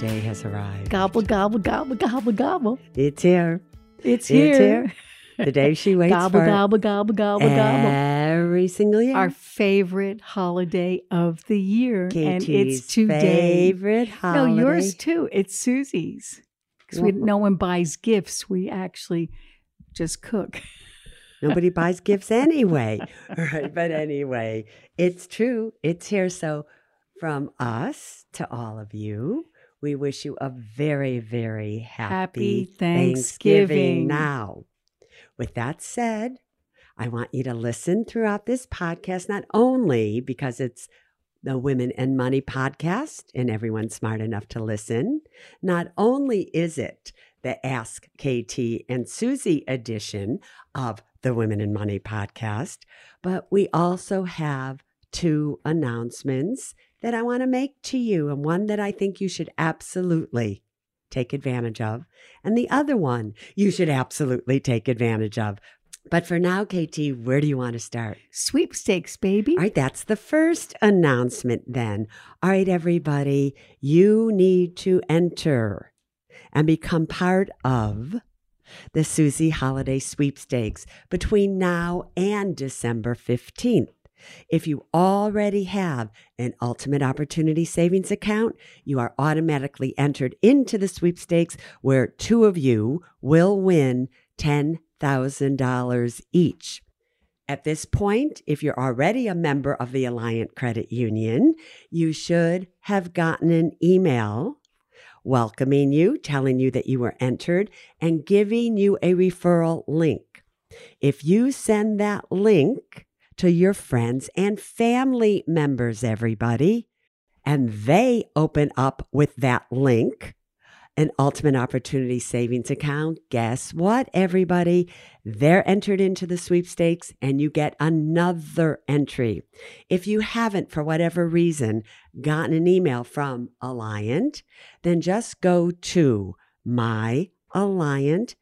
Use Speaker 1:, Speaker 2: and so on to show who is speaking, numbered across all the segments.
Speaker 1: day has arrived.
Speaker 2: Gobble, gobble, gobble, gobble, gobble.
Speaker 1: It's here.
Speaker 2: It's here.
Speaker 1: The day she waits
Speaker 2: gobble,
Speaker 1: for.
Speaker 2: Gobble, gobble, gobble, gobble.
Speaker 1: Every single year.
Speaker 2: Our favorite holiday of the year.
Speaker 1: Katie's
Speaker 2: and it's today.
Speaker 1: favorite holiday.
Speaker 2: No, yours too. It's Susie's. Because no one buys gifts. We actually just cook.
Speaker 1: Nobody buys gifts anyway. Right? But anyway, it's true. It's here. So from us to all of you, we wish you a very, very happy Thanksgiving now. With that said, I want you to listen throughout this podcast, not only because it's the Women and Money podcast and everyone's smart enough to listen. Not only is it the Ask KT and Susie edition of the Women and Money podcast, but we also have 2 announcements that I want to make to you, and one that I think you should absolutely take advantage of, and the other one you should absolutely take advantage of. But for now, KT, where do you want to start?
Speaker 2: Sweepstakes, baby.
Speaker 1: All right, that's the first announcement then. All right, everybody, you need to enter and become part of the Susie Holiday Sweepstakes between now and December 15th. If you already have an Ultimate Opportunity Savings account, you are automatically entered into the sweepstakes where 2 of you will win $10,000 each. At this point, if you're already a member of the Alliant Credit Union, you should have gotten an email welcoming you, telling you that you were entered, and giving you a referral link. If you send that link to your friends and family members, everybody, and they open up with that link an Ultimate Opportunity Savings account, guess what, everybody? They're entered into the sweepstakes and you get another entry. If you haven't, for whatever reason, gotten an email from Alliant, then just go to myalliant,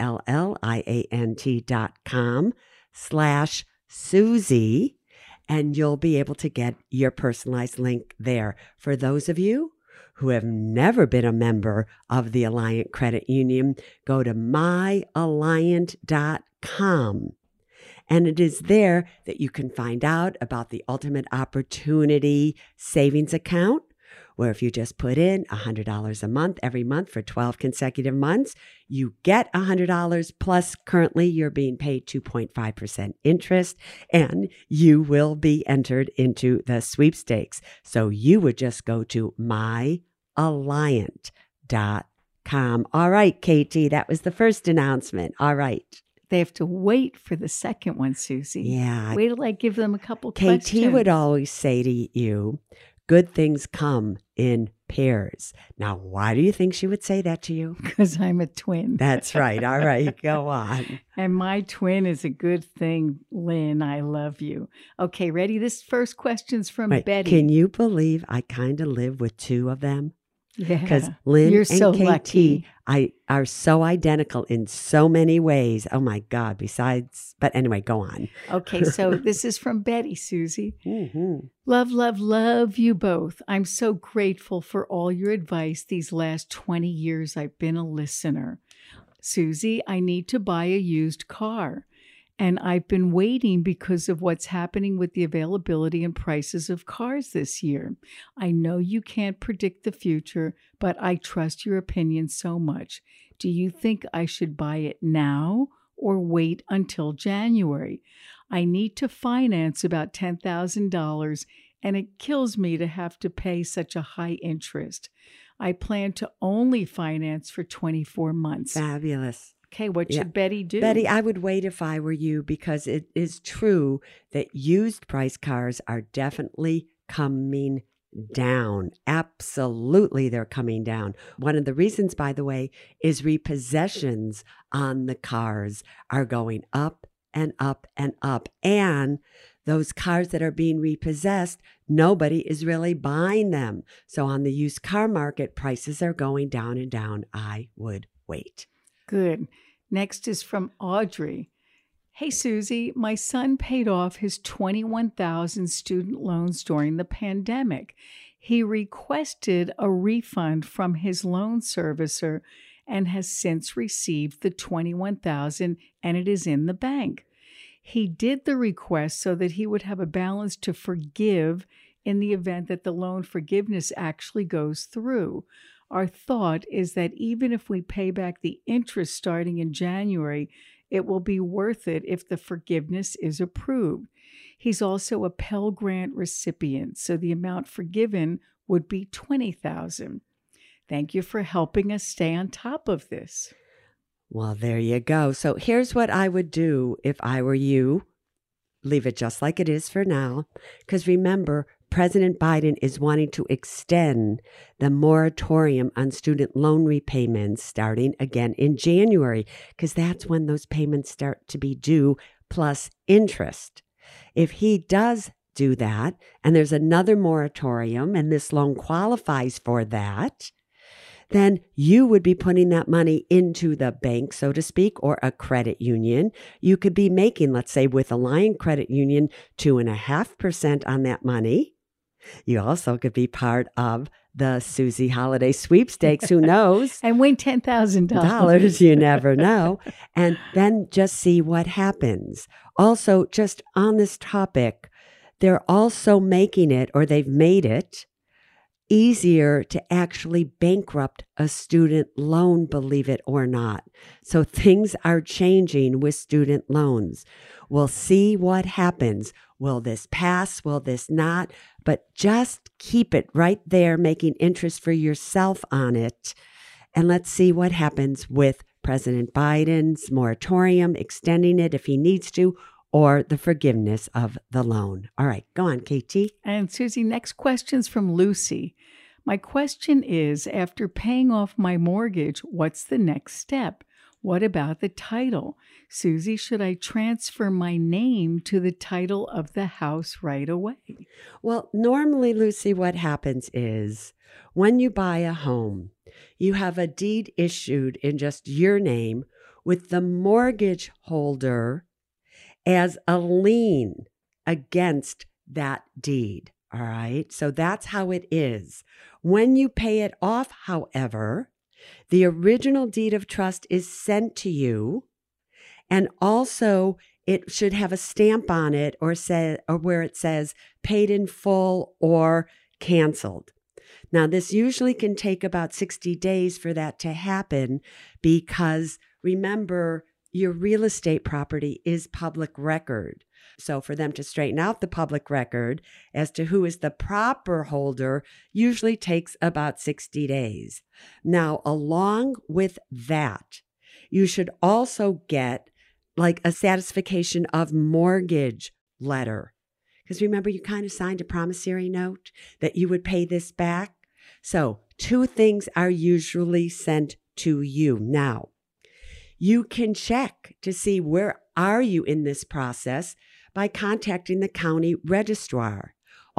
Speaker 1: ALLIANT.com/Susie, and you'll be able to get your personalized link there. For those of you who have never been a member of the Alliant Credit Union, go to myalliant.com. And it is there that you can find out about the Ultimate Opportunity Savings account, where if you just put in $100 a month every month for 12 consecutive months, you get $100 plus currently you're being paid 2.5% interest, and you will be entered into the sweepstakes. So you would just go to myalliant.com. All right, KT, that was the first announcement. All right.
Speaker 2: They have to wait for the second one, Susie.
Speaker 1: Yeah.
Speaker 2: Wait till I give them a couple
Speaker 1: KT
Speaker 2: questions.
Speaker 1: would always say to you, good things come in pairs. Now, why do you think she would say that to you?
Speaker 2: Because I'm a twin.
Speaker 1: That's right. All right, go on.
Speaker 2: And my twin is a good thing, Lynn. I love you. Okay, ready? This first question's from
Speaker 1: Right.
Speaker 2: Betty.
Speaker 1: Can you believe I kind of live with 2 of them?
Speaker 2: Yeah.
Speaker 1: Because Lynn
Speaker 2: You're
Speaker 1: and
Speaker 2: so
Speaker 1: KT
Speaker 2: lucky.
Speaker 1: are so identical in so many ways. Oh my God, but anyway, go on.
Speaker 2: Okay, so this is from Betty, Susie.
Speaker 1: Mm-hmm.
Speaker 2: Love, love, love you both. I'm so grateful for all your advice these last 20 years I've been a listener. Susie, I need to buy a used car. And I've been waiting because of what's happening with the availability and prices of cars this year. I know you can't predict the future, but I trust your opinion so much. Do you think I should buy it now or wait until January? I need to finance about $10,000, and it kills me to have to pay such a high interest. I plan to only finance for 24 months.
Speaker 1: Fabulous.
Speaker 2: Okay, what should Betty do?
Speaker 1: Betty, I would wait if I were you, because it is true that used price cars are definitely coming down. Absolutely, they're coming down. One of the reasons, by the way, is repossessions on the cars are going up and up and up. And those cars that are being repossessed, nobody is really buying them. So on the used car market, prices are going down and down. I would wait.
Speaker 2: Good. Next is from Audrey. Hey, Susie, my son paid off his $21,000 student loans during the pandemic. He requested a refund from his loan servicer and has since received the $21,000, and it is in the bank. He did the request so that he would have a balance to forgive in the event that the loan forgiveness actually goes through. Our thought is that even if we pay back the interest starting in January, it will be worth it if the forgiveness is approved. He's also a Pell Grant recipient, so the amount forgiven would be $20,000. Thank you for helping us stay on top of this.
Speaker 1: Well, there you go. So here's what I would do if I were you. Leave it just like it is for now. Because remember, President Biden is wanting to extend the moratorium on student loan repayments starting again in January, because that's when those payments start to be due plus interest. If he does do that, and there's another moratorium, and this loan qualifies for that, then you would be putting that money into the bank, so to speak, or a credit union. You could be making, let's say, with Alliant Credit Union, 2.5% on that money. You also could be part of the Susie Holiday Sweepstakes. Who knows?
Speaker 2: And win $10,000.
Speaker 1: You never know. And then just see what happens. Also, just on this topic, they're also making it, or they've made it, easier to actually bankrupt a student loan, believe it or not. So things are changing with student loans. We'll see what happens. Will this pass? Will this not? But just keep it right there, making interest for yourself on it. And let's see what happens with President Biden's moratorium, extending it if he needs to, or the forgiveness of the loan. All right, go on, KT.
Speaker 2: And Susie, next question's from Lucy. My question is, after paying off my mortgage, what's the next step? What about the title? Susie, should I transfer my name to the title of the house right away?
Speaker 1: Well, normally, Lucy, what happens is when you buy a home, you have a deed issued in just your name with the mortgage holder as a lien against that deed. All right. So that's how it is. When you pay it off, however, the original deed of trust is sent to you, and also it should have a stamp on it or where it says paid in full or canceled. Now, this usually can take about 60 days for that to happen because remember, your real estate property is public record. So for them to straighten out the public record as to who is the proper holder usually takes about 60 days. Now, along with that, you should also get like a satisfaction of mortgage letter. Because remember, you kind of signed a promissory note that you would pay this back. So 2 things are usually sent to you. Now, you can check to see where are you in this process by contacting the county registrar.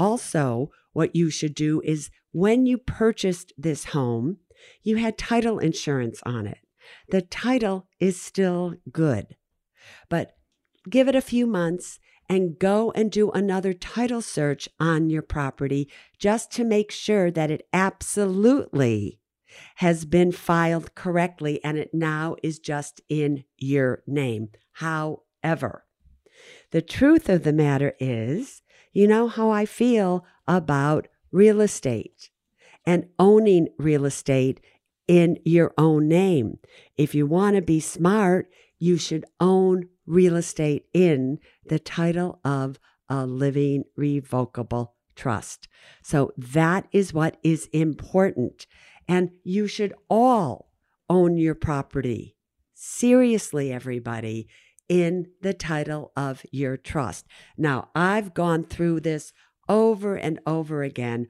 Speaker 1: Also, what you should do is when you purchased this home, you had title insurance on it. The title is still good, but give it a few months and go and do another title search on your property just to make sure that it absolutely has been filed correctly and it now is just in your name. However, the truth of the matter is, you know how I feel about real estate and owning real estate in your own name. If you want to be smart, you should own real estate in the title of a living revocable trust. So that is what is important. And you should all own your property. Seriously, everybody, in the title of your trust. Now, I've gone through this over and over again.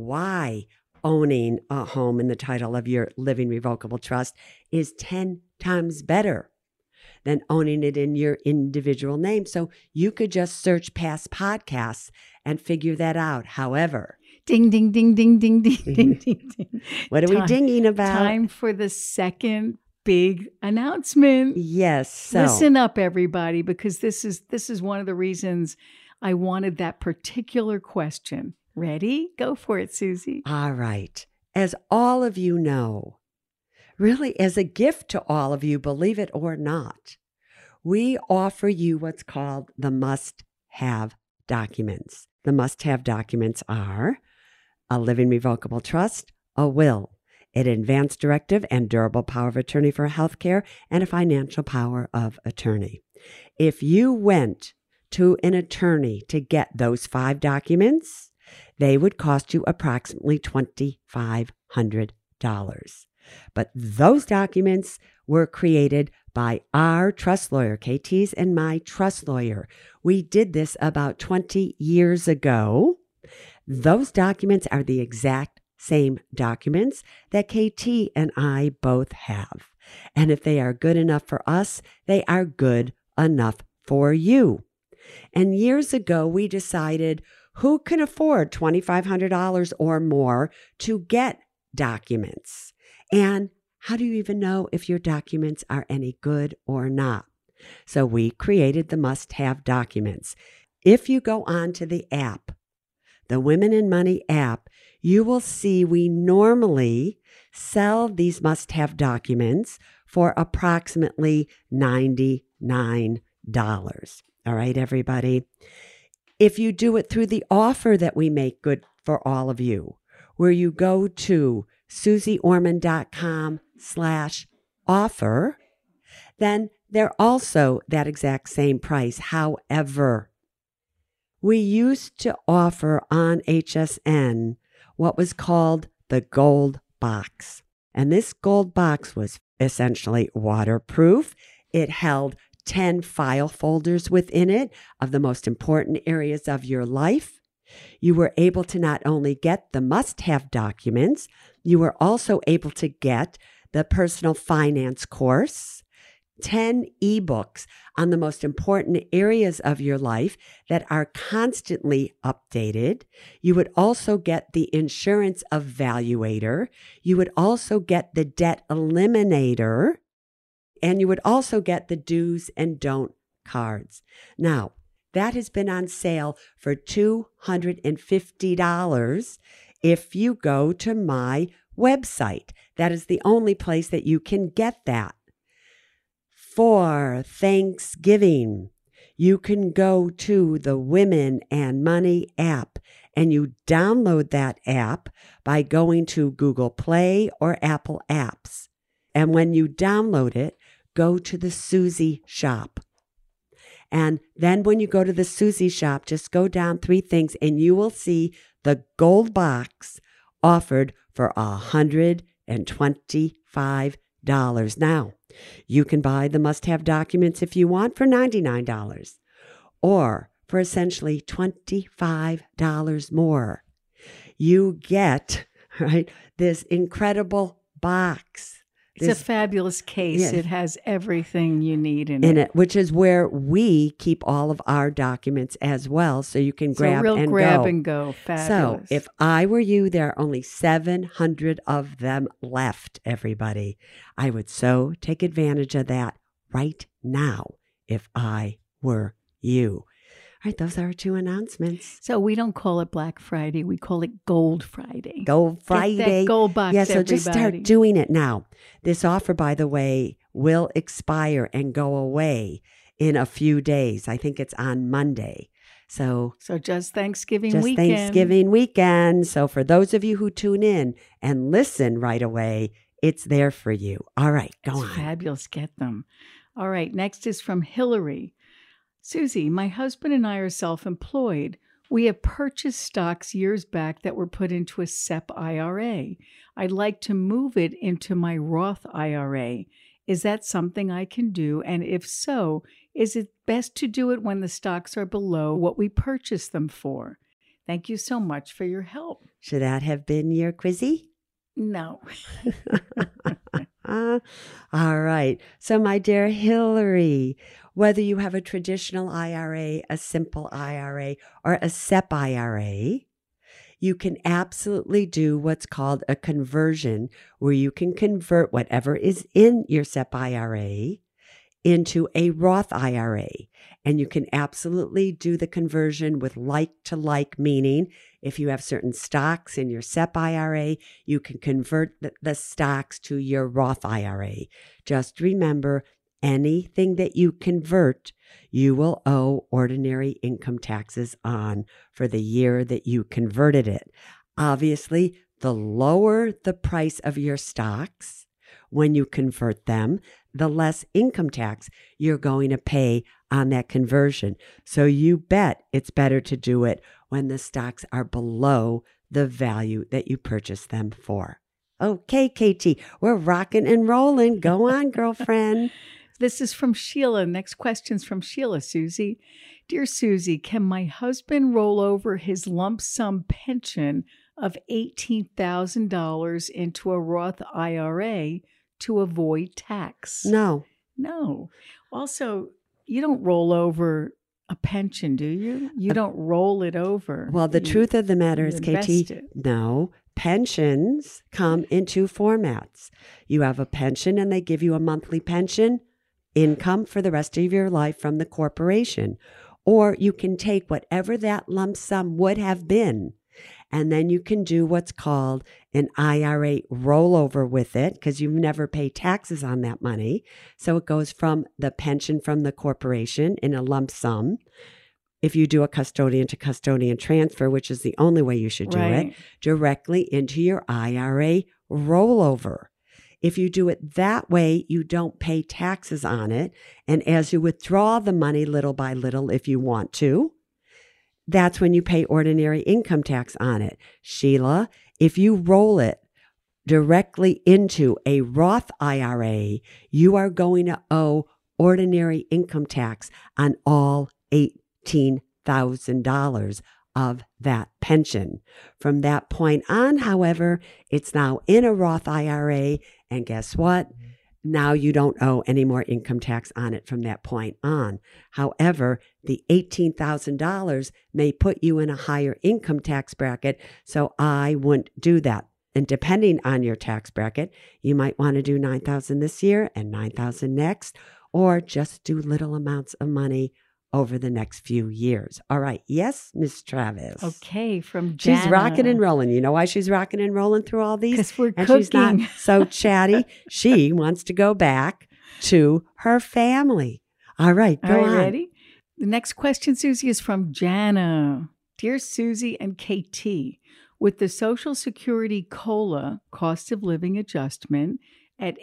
Speaker 1: Why owning a home in the title of your living revocable trust is 10 times better than owning it in your individual name. So you could just search past podcasts and figure that out. However,
Speaker 2: ding, ding, ding, ding, ding, ding, ding, ding, ding.
Speaker 1: What are we dinging about?
Speaker 2: Time for the second big announcement.
Speaker 1: Yes. So.
Speaker 2: Listen up, everybody, because this is one of the reasons I wanted that particular question. Ready? Go for it, Susie.
Speaker 1: All right. As all of you know, really as a gift to all of you, believe it or not, we offer you what's called the must-have documents. The must-have documents are a living revocable trust, a will, an advance directive and durable power of attorney for healthcare, and a financial power of attorney. If you went to an attorney to get those 5 documents, they would cost you approximately $2,500. But those documents were created by our trust lawyer, KT's and my trust lawyer. We did this about 20 years ago. Those documents are the exact same documents that KT and I both have. And if they are good enough for us, they are good enough for you. And years ago, we decided who can afford $2,500 or more to get documents? And how do you even know if your documents are any good or not? So we created the must-have documents. If you go on to the app, the Women in Money app, you will see we normally sell these must-have documents for approximately $99. All right, everybody? If you do it through the offer that we make good for all of you, where you go to susieorman.com/offer, then they're also that exact same price. However, we used to offer on HSN what was called the gold box. And this gold box was essentially waterproof. It held 10 file folders within it of the most important areas of your life. You were able to not only get the must-have documents, you were also able to get the personal finance course, 10 ebooks on the most important areas of your life that are constantly updated. You would also get the insurance evaluator. You would also get the debt eliminator. And you would also get the do's and don't cards. Now, that has been on sale for $250 if you go to my website. That is the only place that you can get that. For Thanksgiving, you can go to the Women and Money app and you download that app by going to Google Play or Apple Apps. And when you download it, go to the Susie shop. And then when you go to the Susie shop, just go down 3 things and you will see the gold box offered for $125. Now, you can buy the must-have documents if you want for $99 or for essentially $25 more. You get, right, this incredible box.
Speaker 2: It's a fabulous case.
Speaker 1: Yes.
Speaker 2: It has everything you need in
Speaker 1: it, which is where we keep all of our documents as well, so you can grab and
Speaker 2: go. Fabulous.
Speaker 1: So if I were you, there are only 700 of them left, everybody. I would so take advantage of that right now if I were you. All right, those are our 2 announcements.
Speaker 2: So we don't call it Black Friday. We call it Gold Friday.
Speaker 1: Gold Friday.
Speaker 2: Get that gold box,
Speaker 1: yeah, so
Speaker 2: everybody.
Speaker 1: Just start doing it now. This offer, by the way, will expire and go away in a few days. I think it's on Monday. So
Speaker 2: just Thanksgiving weekend.
Speaker 1: Thanksgiving weekend. So for those of you who tune in and listen right away, it's there for you. All right, go on.
Speaker 2: Fabulous. Get them. All right, next is from Hillary. Susie, my husband and I are self-employed. We have purchased stocks years back that were put into a SEP IRA. I'd like to move it into my Roth IRA. Is that something I can do? And if so, is it best to do it when the stocks are below what we purchased them for? Thank you so much for your help.
Speaker 1: Should that have been your quizzy?
Speaker 2: No.
Speaker 1: All right. So, my dear Hillary, whether you have a traditional IRA, a simple IRA, or a SEP IRA, you can absolutely do what's called a conversion, where you can convert whatever is in your SEP IRA into a Roth IRA. And you can absolutely do the conversion with like to like, meaning If you have certain stocks in your SEP IRA, you can convert the stocks to your Roth IRA. Just remember, anything that you convert, you will owe ordinary income taxes on for the year that you converted it. Obviously, the lower the price of your stocks when you convert them, the less income tax you're going to pay on that conversion. So you bet it's better to do it when the stocks are below the value that you purchased them for. Okay, KT, we're rocking and rolling. Go on, girlfriend.
Speaker 2: This is from Sheila. Next question's from Sheila, Susie. Dear Susie, can my husband roll over his lump sum pension of $18,000 into a Roth IRA to avoid tax?
Speaker 1: No.
Speaker 2: No. Also, you don't roll over a pension, do you? You don't roll it over.
Speaker 1: Well, the truth of the matter is,
Speaker 2: invest
Speaker 1: KT,
Speaker 2: it.
Speaker 1: no. Pensions come in two formats. You have a pension and they give you a monthly pension income for the rest of your life from the corporation. Or you can take whatever that lump sum would have been, and then you can do what's called an IRA rollover with it because you never pay taxes on that money. So it goes from the pension from the corporation in a lump sum. If you do a custodian to custodian transfer, which is the only way you should do it, directly into your IRA rollover. If you do it that way, you don't pay taxes on it. And as you withdraw the money little by little, if you want to, that's when you pay ordinary income tax on it. Sheila, if you roll it directly into a Roth IRA, you are going to owe ordinary income tax on all $18,000 of that pension. From that point on, however, it's now in a Roth IRA, and guess what? Now you don't owe any more income tax on it from that point on. However, the $18,000 may put you in a higher income tax bracket, so I wouldn't do that. And depending on your tax bracket, you might want to do $9,000 this year and $9,000 next, or just do little amounts of money over the next few years. All right. Yes, Miss Travis.
Speaker 2: Okay, from Jana.
Speaker 1: She's rocking and rolling. You know why she's rocking and rolling through all these?
Speaker 2: Because we're
Speaker 1: and
Speaker 2: cooking.
Speaker 1: She's not so chatty. She wants to go back to her family. All right, go on.
Speaker 2: Ready? The next question, Susie, is from Jana. Dear Susie and KT, with the Social Security COLA, cost of living adjustment, at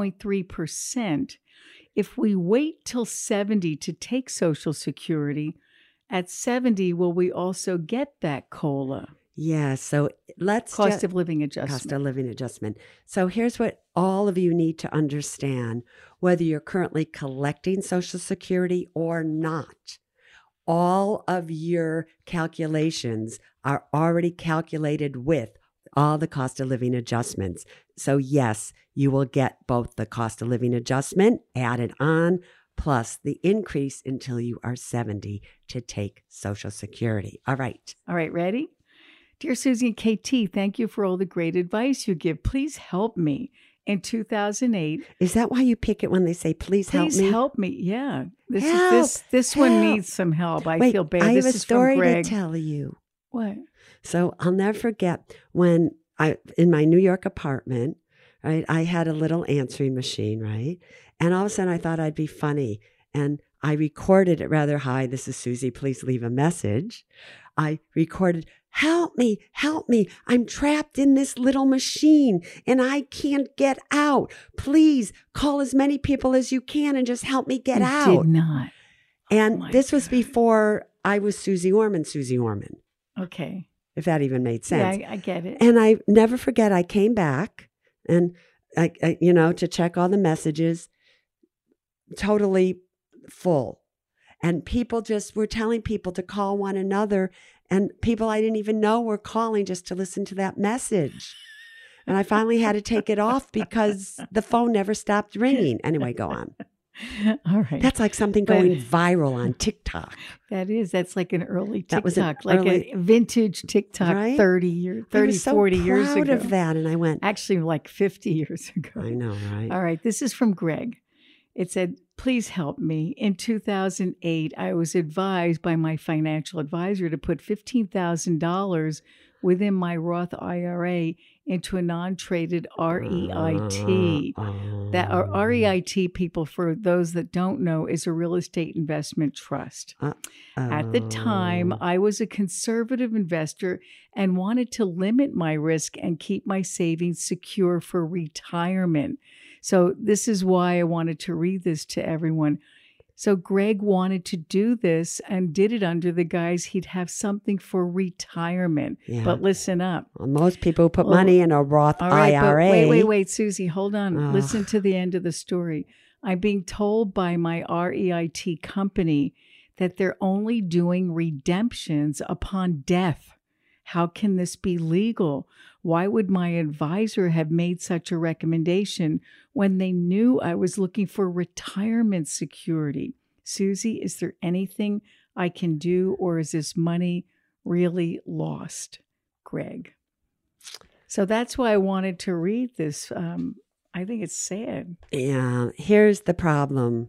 Speaker 2: 8.3%, if we wait till 70 to take Social Security, at 70, will we also get that COLA?
Speaker 1: Yeah, so let's
Speaker 2: Cost of living adjustment.
Speaker 1: Cost of living adjustment. So here's what all of you need to understand, whether you're currently collecting Social Security or not. All of your calculations are already calculated with all the cost of living adjustments. So yes, you will get both the cost of living adjustment added on plus the increase until you are 70 to take Social Security. All right.
Speaker 2: All right, ready? Dear Susie and KT, thank you for all the great advice you give. Please help me. In 2008.
Speaker 1: Is that why you pick it when they say, please help me?
Speaker 2: Please help me. Yeah. This
Speaker 1: help.
Speaker 2: one needs some help. I feel bad.
Speaker 1: I
Speaker 2: This
Speaker 1: have a
Speaker 2: is
Speaker 1: story
Speaker 2: from Greg.
Speaker 1: to tell you.
Speaker 2: What?
Speaker 1: So I'll never forget when in my New York apartment, right, I had a little answering machine, right? And all of a sudden I thought I'd be funny. And I recorded it rather high. This is Susie, please leave a message. I recorded, help me, I'm trapped in this little machine and I can't get out. Please call as many people as you can and just help me get out.
Speaker 2: You did not.
Speaker 1: And this was before I was Susie Orman.
Speaker 2: Okay.
Speaker 1: If that even made sense.
Speaker 2: Yeah, I get it.
Speaker 1: And I never forget, I came back and I to check all the messages, totally full. And people just were telling people to call one another, and people I didn't even know were calling just to listen to that message. And I finally had to take it off because the phone never stopped ringing. Anyway, go on.
Speaker 2: All right.
Speaker 1: That's like something going viral on TikTok.
Speaker 2: That's like an early TikTok,
Speaker 1: That was an
Speaker 2: like
Speaker 1: early,
Speaker 2: a vintage TikTok,
Speaker 1: right?
Speaker 2: 30, 40 years ago.
Speaker 1: I was so proud of that. And I went,
Speaker 2: actually like 50 years ago.
Speaker 1: I know, right?
Speaker 2: All right. This is from Greg. It said, please help me. In 2008, I was advised by my financial advisor to put $15,000 within my Roth IRA into a non-traded REIT. That REIT, people, for those that don't know, is a real estate investment trust. At the time, I was a conservative investor and wanted to limit my risk and keep my savings secure for retirement. So this is why I wanted to read this to everyone. So Greg wanted to do this and did it under the guise he'd have something for retirement.
Speaker 1: Yeah.
Speaker 2: But listen up.
Speaker 1: Well, most people put money in a Roth
Speaker 2: All right,
Speaker 1: IRA.
Speaker 2: But wait, Susie, hold on. Listen to the end of the story. I'm being told by my REIT company that they're only doing redemptions upon death. How can this be legal? Why would my advisor have made such a recommendation when they knew I was looking for retirement security? Susie, is there anything I can do, or is this money really lost? Greg. So that's why I wanted to read this. I think it's sad.
Speaker 1: Yeah, here's the problem.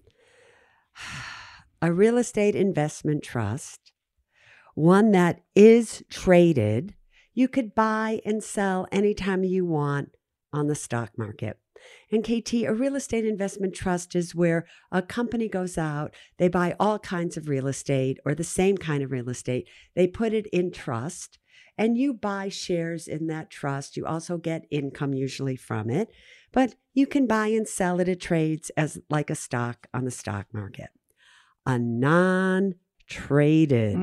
Speaker 1: A real estate investment trust, one that is traded, you could buy and sell anytime you want on the stock market. And KT, a real estate investment trust is where a company goes out, they buy all kinds of real estate or the same kind of real estate, they put it in trust, and you buy shares in that trust. You also get income usually from it, but you can buy and sell it. It trades as like a stock on the stock market. A non-traded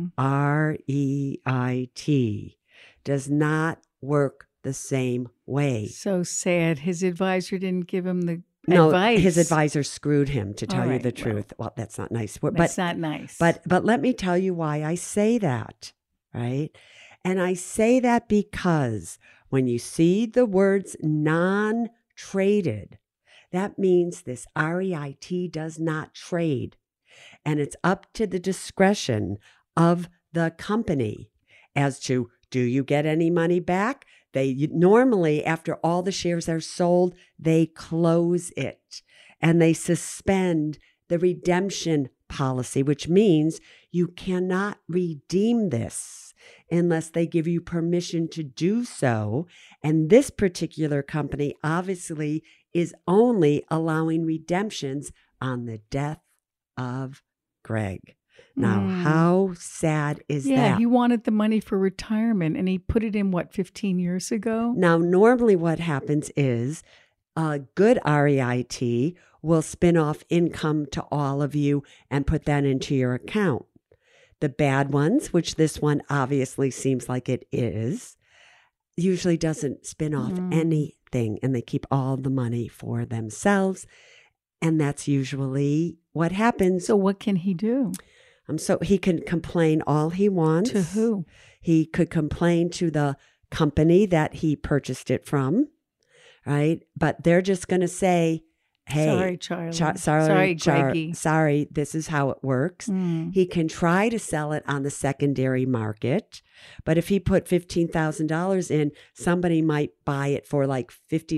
Speaker 1: REIT does not work the same way.
Speaker 2: So sad. His advisor didn't give him the advice.
Speaker 1: No, his advisor screwed him, to tell you the truth. Well, that's not nice.
Speaker 2: That's not nice.
Speaker 1: But let me tell you why I say that, right? And I say that because when you see the words non-traded, that means this REIT does not trade. And it's up to the discretion of the company as to, do you get any money back? They normally, after all the shares are sold, they close it and they suspend the redemption policy, which means you cannot redeem this unless they give you permission to do so. And this particular company obviously is only allowing redemptions on the death of Greg. Now, how sad is that?
Speaker 2: Yeah, he wanted the money for retirement, and he put it in, 15 years ago?
Speaker 1: Now, normally what happens is a good REIT will spin off income to all of you and put that into your account. The bad ones, which this one obviously seems like it is, usually doesn't spin off anything, and they keep all the money for themselves. And that's usually what happens.
Speaker 2: So what can he do?
Speaker 1: So he can complain all he wants.
Speaker 2: To who?
Speaker 1: He could complain to the company that he purchased it from, right? But they're just going to say, hey,
Speaker 2: sorry, Charlie. Greggy.
Speaker 1: Sorry, this is how it works. He can try to sell it on the secondary market, but if he put $15,000 in, somebody might buy it for like $50,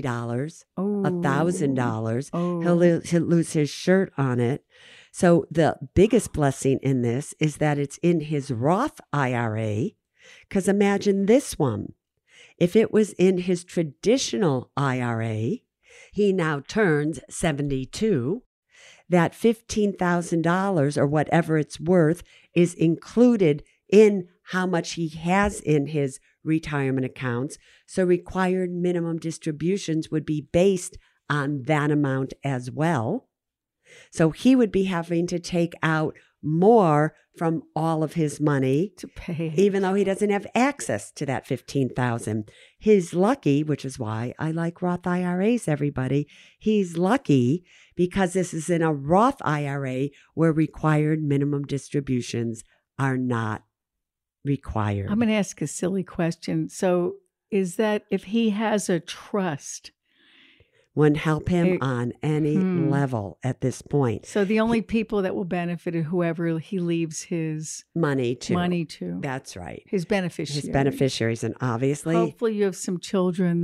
Speaker 1: $1,000. He'll lose his shirt on it. So the biggest blessing in this is that it's in his Roth IRA, because imagine this one. If it was in his traditional IRA, he now turns 72, that $15,000 or whatever it's worth is included in how much he has in his retirement accounts. So required minimum distributions would be based on that amount as well. So he would be having to take out more from all of his money
Speaker 2: to pay,
Speaker 1: even though he doesn't have access to that $15,000. He's lucky, which is why I like Roth IRAs, everybody. He's lucky because this is in a Roth IRA where required minimum distributions are not required.
Speaker 2: I'm going to ask a silly question. So is that if he has a trust,
Speaker 1: wouldn't help him on any level at this point.
Speaker 2: So the only people that will benefit are whoever he leaves his
Speaker 1: money to.
Speaker 2: That's
Speaker 1: right.
Speaker 2: His beneficiaries.
Speaker 1: And obviously,
Speaker 2: hopefully you have some children that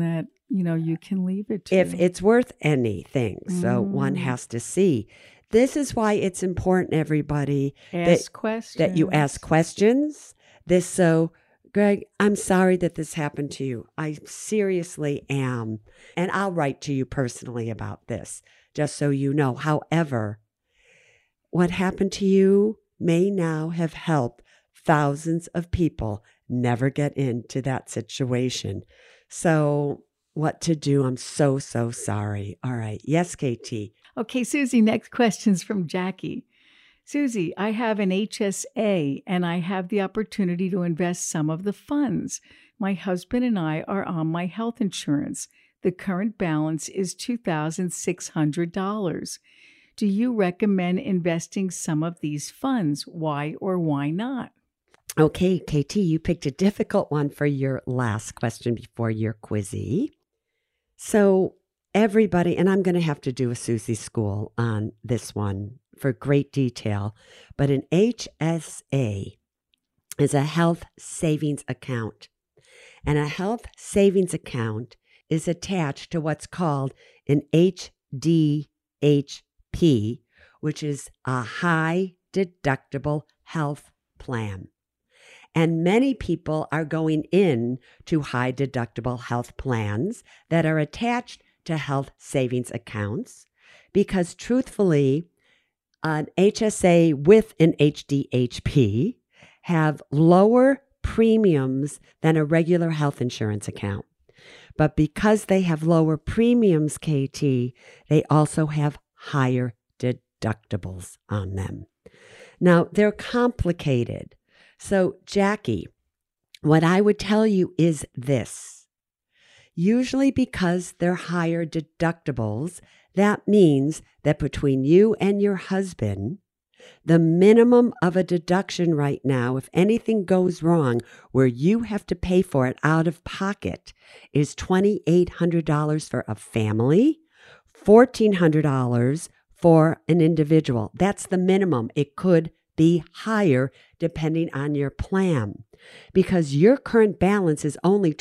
Speaker 2: you can leave it to.
Speaker 1: If it's worth anything. So one
Speaker 2: Mm.
Speaker 1: has to see. This is why it's important, everybody,
Speaker 2: Ask questions.
Speaker 1: that you ask questions. So, Greg, I'm sorry that this happened to you. I seriously am. And I'll write to you personally about this, just so you know. However, what happened to you may now have helped thousands of people never get into that situation. So, what to do? I'm so sorry. All right. Yes, KT.
Speaker 2: Okay, Susie, next question's from Jackie. Susie, I have an HSA and I have the opportunity to invest some of the funds. My husband and I are on my health insurance. The current balance is $2,600. Do you recommend investing some of these funds? Why or why not?
Speaker 1: Okay, KT, you picked a difficult one for your last question before your quizzy. So everybody, and I'm going to have to do a Susie school on this one for great detail, but an HSA is a health savings account. And a health savings account is attached to what's called an HDHP, which is a high deductible health plan. And many people are going in to high deductible health plans that are attached to health savings accounts because truthfully, an HSA with an HDHP have lower premiums than a regular health insurance account. But because they have lower premiums, KT, they also have higher deductibles on them. Now, they're complicated. So, Jackie, what I would tell you is this. Usually because they're higher deductibles, that means that between you and your husband, the minimum of a deduction right now, if anything goes wrong where you have to pay for it out of pocket, is $2,800 for a family, $1,400 for an individual. That's the minimum. It could be higher depending on your plan. Because your current balance is only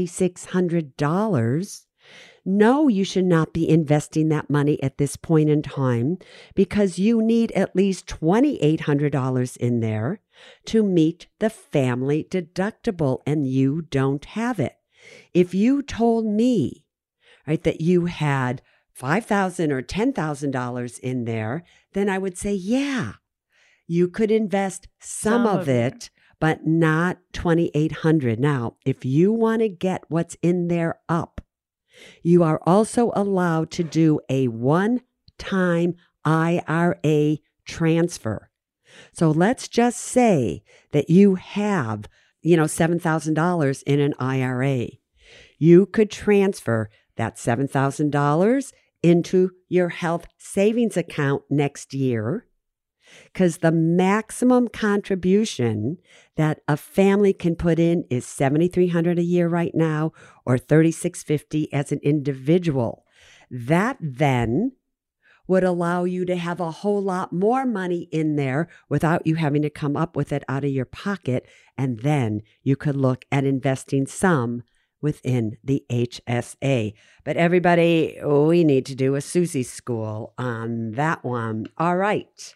Speaker 1: $2,600, no, you should not be investing that money at this point in time because you need at least $2,800 in there to meet the family deductible, and you don't have it. If you told me, right, that you had $5,000 or $10,000 in there, then I would say, yeah, you could invest some of it, but not $2,800. Now, if you want to get what's in there up, you are also allowed to do a one-time IRA transfer. So let's just say that you have, $7,000 in an IRA. You could transfer that $7,000 into your health savings account next year, because the maximum contribution that a family can put in is $7,300 a year right now, or $3,650 as an individual. That then would allow you to have a whole lot more money in there without you having to come up with it out of your pocket. And then you could look at investing some within the HSA. But everybody, we need to do a Susie school on that one. All right.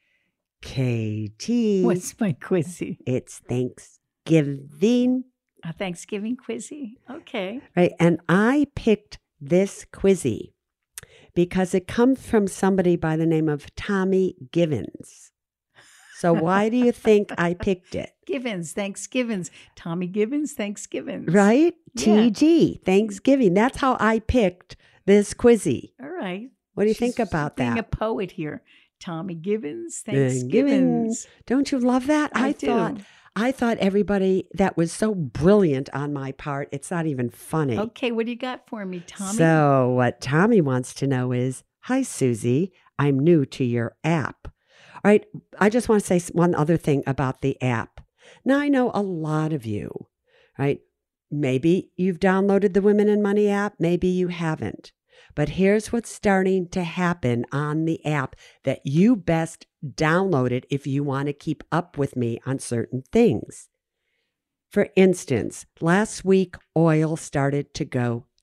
Speaker 1: KT.
Speaker 2: What's my quizzy?
Speaker 1: It's Thanksgiving.
Speaker 2: A Thanksgiving quizzy. Okay.
Speaker 1: Right. And I picked this quizzy because it comes from somebody by the name of Tommy Givens. So why do you think I picked it?
Speaker 2: Givens, Thanksgivings. Tommy Givens, Thanksgivings.
Speaker 1: Right?
Speaker 2: Yeah.
Speaker 1: TG, Thanksgiving. That's how I picked this quizzy.
Speaker 2: All right.
Speaker 1: What do you think about
Speaker 2: being
Speaker 1: that?
Speaker 2: a poet here. Tommy Givens, Thanksgivings.
Speaker 1: Don't you love that?
Speaker 2: I do.
Speaker 1: I thought everybody, that was so brilliant on my part. It's not even funny.
Speaker 2: Okay, what do you got for me, Tommy?
Speaker 1: So what Tommy wants to know is, hi, Susie, I'm new to your app. All right, I just want to say one other thing about the app. Now, I know a lot of you, right? Maybe you've downloaded the Women in Money app. Maybe you haven't. But here's what's starting to happen on the app that you best download it if you want to keep up with me on certain things. For instance, last week, oil started to go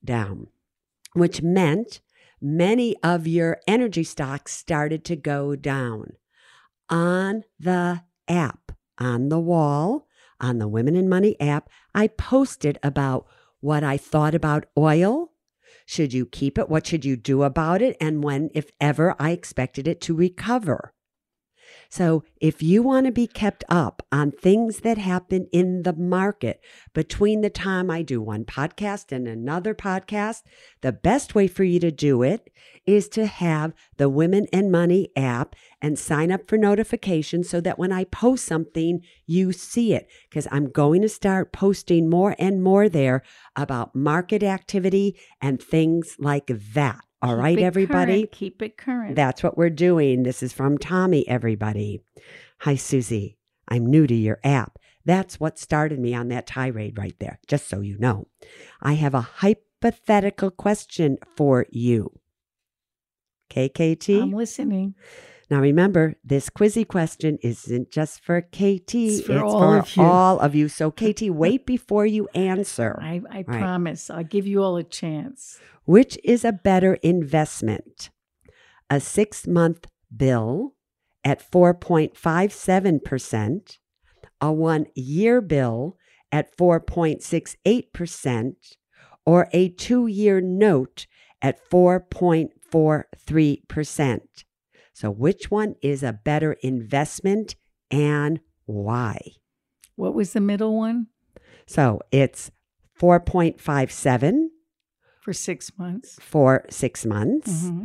Speaker 1: down, which meant many of your energy stocks started to go down. On the app, on the wall, on the Women in Money app, I posted about what I thought about oil. Should you keep it? What should you do about it? And when, if ever, I expected it to recover. So if you want to be kept up on things that happen in the market between the time I do one podcast and another podcast, the best way for you to do it is to have the Women and Money app and sign up for notifications so that when I post something, you see it. Because I'm going to start posting more and more there about market activity and things like that. All right, everybody?
Speaker 2: Current. Keep it current.
Speaker 1: That's what we're doing. This is from Tommy, everybody. Hi, Susie. I'm new to your app. That's what started me on that tirade right there, just so you know. I have a hypothetical question for you. KKT?
Speaker 2: I'm listening.
Speaker 1: Now remember, this quizzy question isn't just for KT.
Speaker 2: It's for
Speaker 1: all of you. So KT, wait before you answer.
Speaker 2: I promise. I'll give you all a chance.
Speaker 1: Which is a better investment? A 6-month bill at 4.57%, a 1-year bill at 4.68%, or a 2-year note at 4.43%. So which one is a better investment and why?
Speaker 2: What was the middle one?
Speaker 1: So it's 4.57
Speaker 2: for 6 months.
Speaker 1: For 6 months,
Speaker 2: Mm-hmm.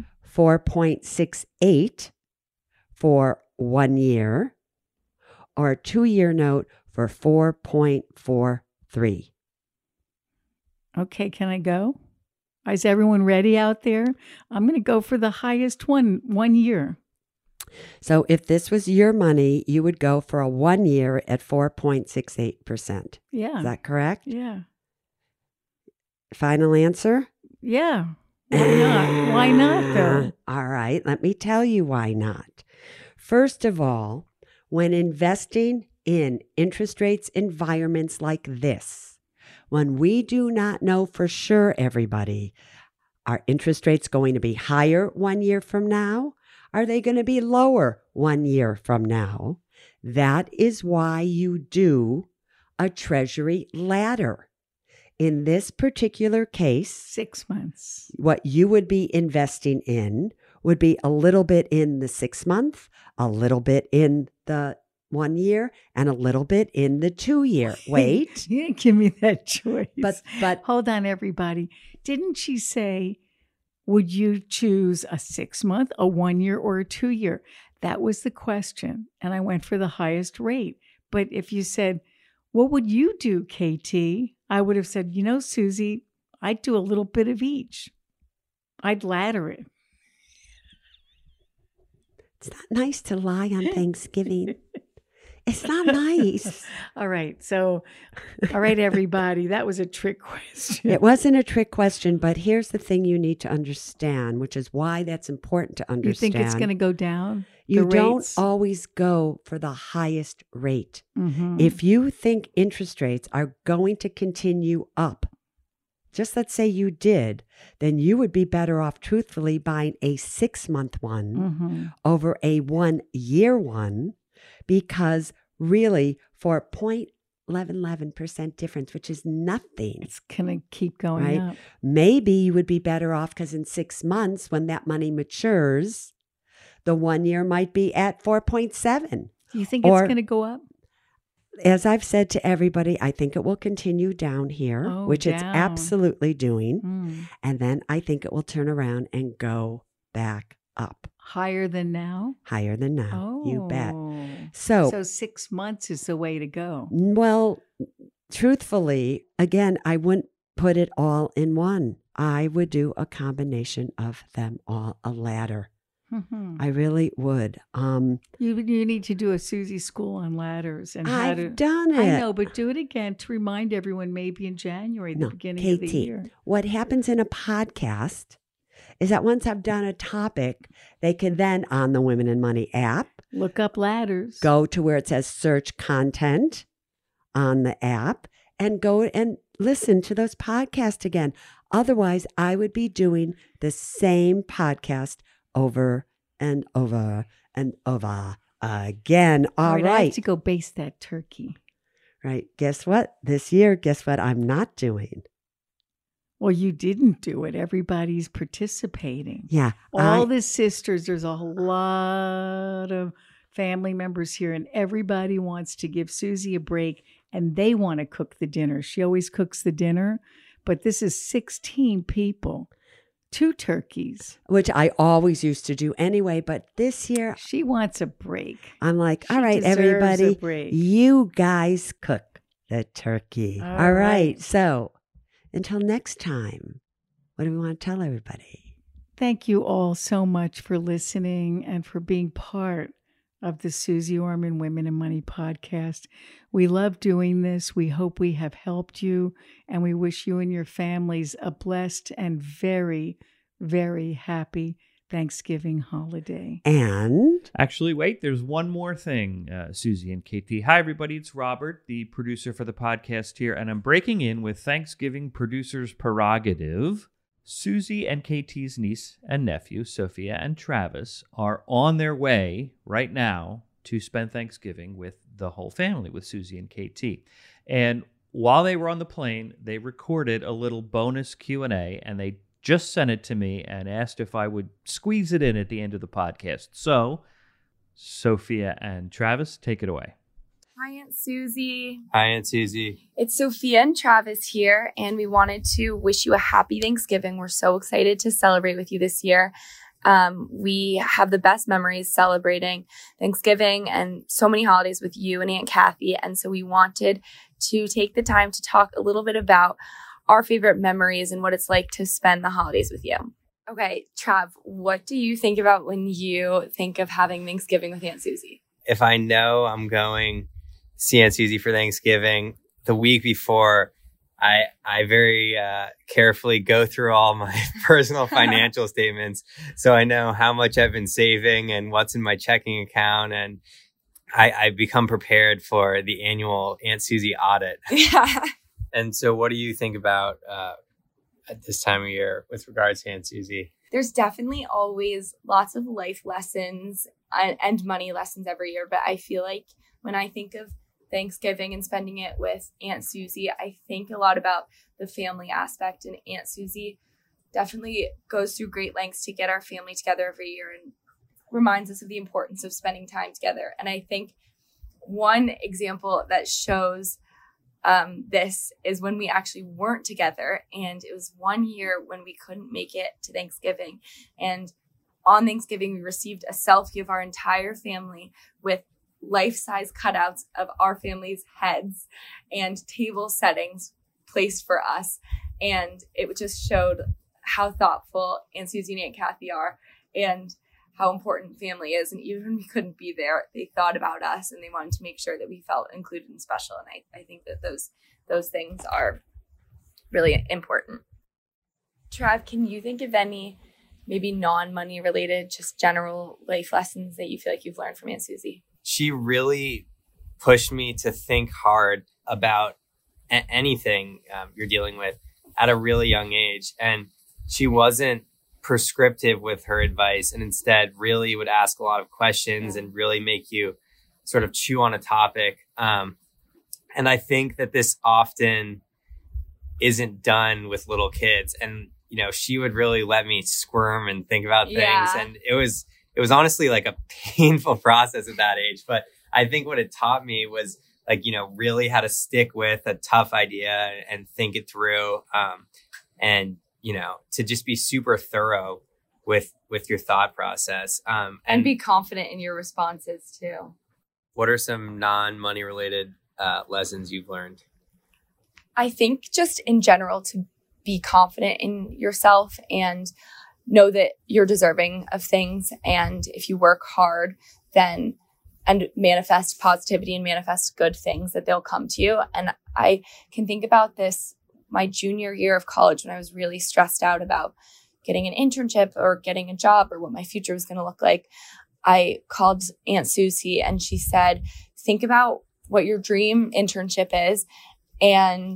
Speaker 1: 4.68 for 1 year, or a 2-year note for 4.43.
Speaker 2: Okay, can I go? Is everyone ready out there? I'm going to go for the highest one, 1 year.
Speaker 1: So if this was your money, you would go for a 1 year at 4.68%.
Speaker 2: Yeah.
Speaker 1: Is that correct?
Speaker 2: Yeah.
Speaker 1: Final answer?
Speaker 2: Yeah. Why not? Why not, though?
Speaker 1: All right. Let me tell you why not. First of all, when investing in interest rates environments like this, when we do not know for sure, everybody, are interest rates going to be higher 1 year from now? Are they going to be lower 1 year from now? That is why you do a treasury ladder. In this particular case,
Speaker 2: 6 months.
Speaker 1: what you would be investing in would be a little bit in the 6 month, a little bit in the 1 year, and a little bit in the 2 year. Wait.
Speaker 2: You didn't give me that choice.
Speaker 1: But
Speaker 2: hold on, everybody. Didn't she say, would you choose a 6 month, a 1 year, or a 2 year? That was the question. And I went for the highest rate. But if you said, what would you do, KT? I would have said, Susie, I'd do a little bit of each. I'd ladder it.
Speaker 1: It's not nice to lie on Thanksgiving. It's not nice.
Speaker 2: All right, everybody. That was a trick question.
Speaker 1: It wasn't a trick question, but here's the thing you need to understand, which is why that's important to understand.
Speaker 2: You think it's going to go down?
Speaker 1: You don't always go for the highest rate.
Speaker 2: Mm-hmm.
Speaker 1: If you think interest rates are going to continue up, just let's say you did, then you would be better off truthfully buying a 6 month one
Speaker 2: Mm-hmm.
Speaker 1: over a 1 year one, because really for 0.11% difference, which is nothing.
Speaker 2: It's going to keep going up.
Speaker 1: Maybe you would be better off because in 6 months when that money matures, the 1 year might be at 4.7.
Speaker 2: Do you think it's going to go up?
Speaker 1: As I've said to everybody, I think it will continue down here, which it's absolutely doing.
Speaker 2: Mm.
Speaker 1: And then I think it will turn around and go back up.
Speaker 2: Higher than now?
Speaker 1: Higher than now.
Speaker 2: Oh.
Speaker 1: You bet. So
Speaker 2: 6 months is the way to go.
Speaker 1: Well, truthfully, again, I wouldn't put it all in one. I would do a combination of them all, a ladder.
Speaker 2: Mm-hmm.
Speaker 1: I really would.
Speaker 2: You need to do a Susie school on ladders and how to.
Speaker 1: I've done it.
Speaker 2: I know, but do it again to remind everyone. Maybe in January, the beginning of the year.
Speaker 1: What happens in a podcast is that once I've done a topic, they can then on the Women in Money app
Speaker 2: look up ladders.
Speaker 1: Go to where it says search content on the app and go and listen to those podcasts again. Otherwise, I would be doing the same podcast over and over and over again. All right.
Speaker 2: I have to go baste that turkey.
Speaker 1: Right. Guess what? This year, guess what I'm not doing?
Speaker 2: Well, you didn't do it. Everybody's participating.
Speaker 1: Yeah.
Speaker 2: All the sisters, there's a lot of family members here, and everybody wants to give Susie a break, and they want to cook the dinner. She always cooks the dinner, but this is 16 people, 2 turkeys.
Speaker 1: Which I always used to do anyway, but this year
Speaker 2: she wants a break.
Speaker 1: I'm like, all right, everybody, you guys cook the turkey. All right. So until next time, what do we want to tell everybody?
Speaker 2: Thank you all so much for listening and for being part of the Susie Orman Women and Money podcast. We love doing this. We hope we have helped you, and we wish you and your families a blessed and very, very happy Thanksgiving holiday.
Speaker 1: And
Speaker 3: actually, wait, there's one more thing, Susie and KT. Hi, everybody. It's Robert, the producer for the podcast here, and I'm breaking in with Thanksgiving producer's prerogative. Susie and KT's niece and nephew, Sophia and Travis, are on their way right now to spend Thanksgiving with the whole family, with Susie and KT. And while they were on the plane, they recorded a little bonus Q&A, and they just sent it to me and asked if I would squeeze it in at the end of the podcast. So, Sophia and Travis, take it away.
Speaker 4: Hi, Aunt Susie.
Speaker 5: Hi, Aunt Susie.
Speaker 4: It's Sophia and Travis here, and we wanted to wish you a happy Thanksgiving. We're so excited to celebrate with you this year. We have the best memories celebrating Thanksgiving and so many holidays with you and Aunt Kathy, and so we wanted to take the time to talk a little bit about our favorite memories and what it's like to spend the holidays with you. Okay, Trav, what do you think about when you think of having Thanksgiving with Aunt Susie?
Speaker 5: If I know I'm going see Aunt Susie for Thanksgiving, the week before, I very carefully go through all my personal financial statements, so I know how much I've been saving and what's in my checking account, and I become prepared for the annual Aunt Susie audit.
Speaker 4: Yeah.
Speaker 5: And so what do you think about at this time of year with regards to Aunt Susie?
Speaker 4: There's definitely always lots of life lessons and money lessons every year, but I feel like when I think of Thanksgiving and spending it with Aunt Susie, I think a lot about the family aspect, and Aunt Susie definitely goes through great lengths to get our family together every year and reminds us of the importance of spending time together. And I think one example that shows this is when we actually weren't together, and it was one year when we couldn't make it to Thanksgiving, and on Thanksgiving we received a selfie of our entire family with life-size cutouts of our family's heads and table settings placed for us, and it just showed how thoughtful Aunt Susie and Aunt Kathy are and how important family is. And even when we couldn't be there, they thought about us and they wanted to make sure that we felt included and special. And I think that those things are really important. Trav, can you think of any maybe non-money related, just general life lessons that you feel like you've learned from Aunt Susie?
Speaker 5: She really pushed me to think hard about anything you're dealing with at a really young age. And she wasn't prescriptive with her advice, and instead really would ask a lot of questions and really make you sort of chew on a topic. And I think that this often isn't done with little kids. And, you know, she would really let me squirm and think about things.
Speaker 4: Yeah.
Speaker 5: And it was honestly like a painful process at that age. But I think what it taught me was, like, you know, really how to stick with a tough idea and think it through. And, you know, to just be super thorough with your thought process.
Speaker 4: And be confident in your responses too.
Speaker 5: What are some non-money related lessons you've learned?
Speaker 4: I think just in general to be confident in yourself and know that you're deserving of things. And if you work hard, then and manifest positivity and manifest good things, that they'll come to you. And I can think about this my junior year of college when I was really stressed out about getting an internship or getting a job or what my future was going to look like. I called Aunt Susie and she said, think about what your dream internship is and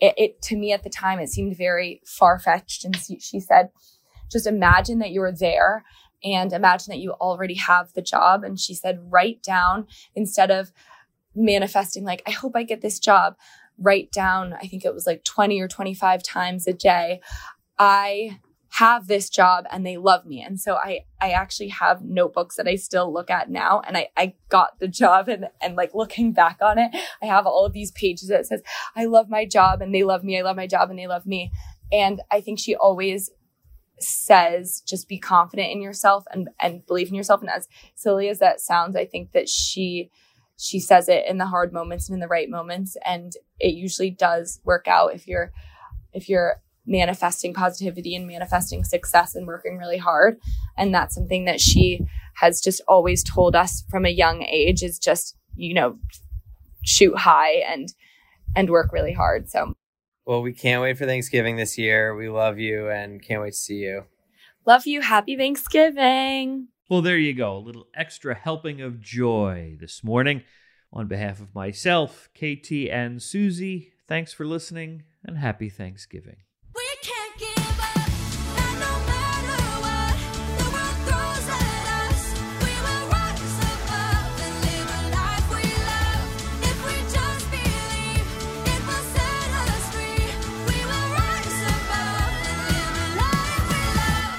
Speaker 4: it to me at the time, it seemed very far-fetched. And she said, just imagine that you're there and imagine that you already have the job. And she said, write down, instead of manifesting, like, I hope I get this job, write down, I think it was like 20 or 25 times a day, I have this job and they love me. And so I actually have notebooks that I still look at now. And I got the job and like looking back on it, I have all of these pages that says, I love my job and they love me. I love my job and they love me. And I think she always says, just be confident in yourself and believe in yourself. And as silly as that sounds, I think that she says it in the hard moments and in the right moments. And it usually does work out if you're manifesting positivity and manifesting success and working really hard. And that's something that she has just always told us from a young age, is just, shoot high and work really hard. So,
Speaker 5: well, we can't wait for Thanksgiving this year. We love you and can't wait to see you.
Speaker 4: Love you. Happy Thanksgiving.
Speaker 3: Well, there you go. A little extra helping of joy this morning. On behalf of myself, KT, and Susie, thanks for listening and happy Thanksgiving.
Speaker 6: We can't give up, and no matter what the world throws at us, we will rise above and live a life we love. If we just believe, it will set us free. We will rise above and live a life we love.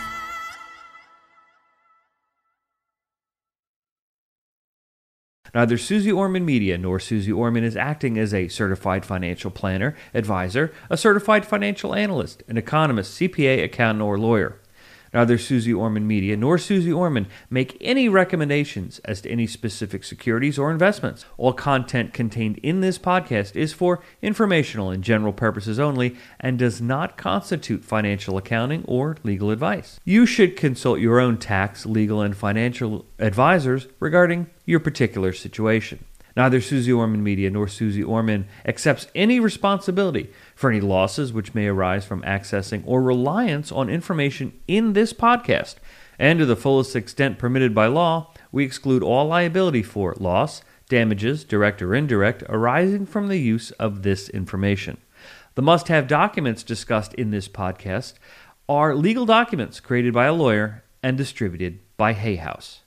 Speaker 3: Neither Susie Orman Media nor Susie Orman is acting as a certified financial planner, advisor, a certified financial analyst, an economist, CPA, accountant, or lawyer. Neither Susie Orman Media nor Susie Orman make any recommendations as to any specific securities or investments. All content contained in this podcast is for informational and general purposes only and does not constitute financial accounting or legal advice. You should consult your own tax, legal, and financial advisors regarding your particular situation. Neither Susie Orman Media nor Susie Orman accepts any responsibility for any losses which may arise from accessing or reliance on information in this podcast. And to the fullest extent permitted by law, we exclude all liability for loss, damages, direct or indirect, arising from the use of this information. The must-have documents discussed in this podcast are legal documents created by a lawyer and distributed by Hay House.